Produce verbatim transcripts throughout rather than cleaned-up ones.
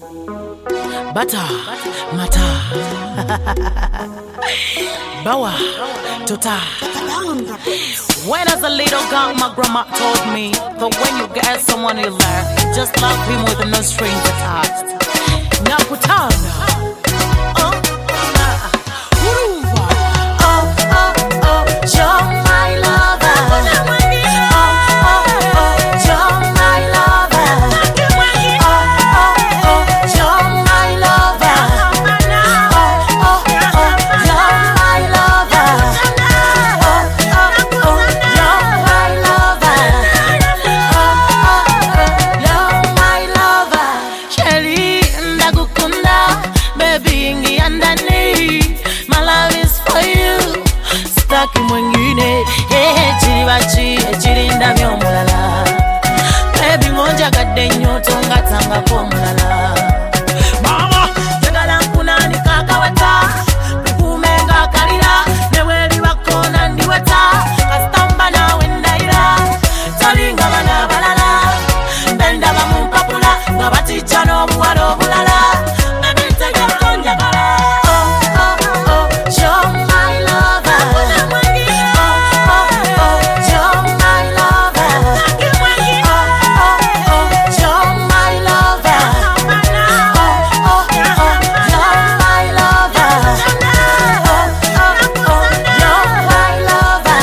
Bata, mata, bawa, tota. When as a little girl, my grandma told me that when you get someone you love, just love him with no strings attached. Nakutana. Oh, Uruva. Oh, oh, oh, you're my lover. Oh, oh, oh, you're my lover. Oh, oh, oh, you're my lover. Oh, oh, oh, you're my lover. Oh, oh, oh, you're my lover. Oh, oh, oh, you're my lover. Shelly, ndagukunda, baby, ingi andani. My love is for you. Staki mwingine, eh, chiri bachi, chiri ndamyo mulala. Baby, ngonja kade nyoto ngatanga kwa mulala. Mama, jagala nkunani kakawata. Kukumenga kalira, neweli wakona ndiwata. Kastamba na wendaira, talinga wana balala. Benda bamumpapula, ngabati chano buwalo bulala. Baby, take a konja kala. Oh, oh, oh, you're my lover. Oh, oh, oh, you're my lover. Oh, oh, oh, you're my lover. Oh, oh, oh, you're my lover. Oh, oh, oh, you're my lover.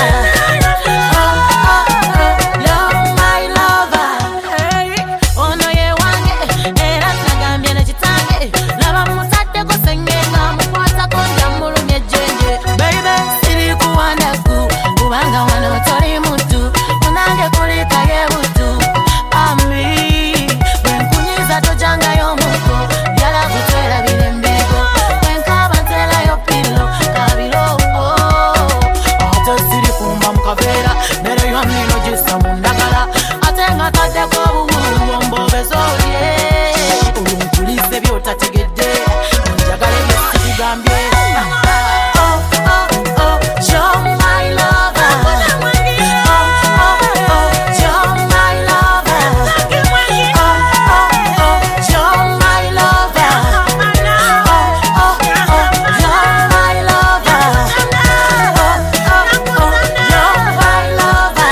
Oh, oh, oh, you're my lover. Hey, ono ye wange, era nagambye ne kitange. Laba mutadde ko sengenga mukwata konja mulumye jenje. Baby, siri kuwandaku, kubanga wano toli mutu. Munange kulika ye butu. Ami, wenkunyiza tojanga yo muko. Yala kutwera bilembeko. Wenkaba ntela yo pilo, kabilo. Ate siri kumba mukavera, nero yo mino jisa mundagala. Ate nga tadde ko buwulu wombobezo ye. Ulunkulise byotategedde, njagala ebyesikugambye. Oh, oh, oh, you're my lover. Oh, oh, oh, you're my lover. Oh, oh, oh, you're my lover. Oh, oh, oh, you're my lover. Oh, oh, oh, you're my lover.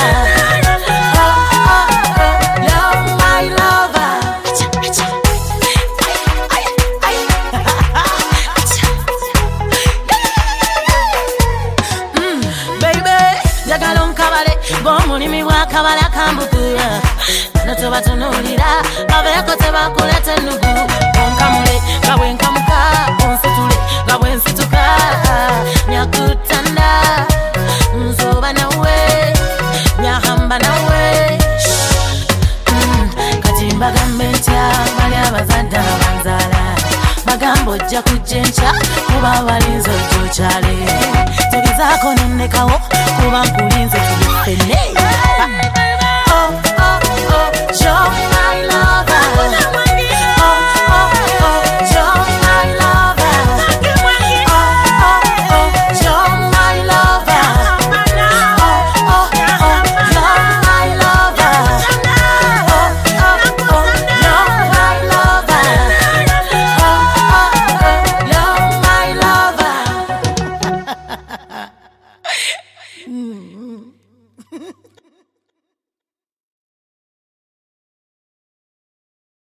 Baby, jagala onkabale, ng'omulimi bw'akabala kambukula. Bano tobatunulira, babeeko tebakuleta ennugu. Onkamule, nga bwenkamuka, onsitule, nga bwensituka. Nyakutanda, nzoba nawe, nyahamba nawe. Mm, kati mbagambe ntya, bali abazadde abanzaala. Bagamba ojja kujja enkya, kuba balinze ojja okyale. Tegezaako nonnekawo, kuba nkulinze tuli ffenna. Oh, oh, oh, you're my lover.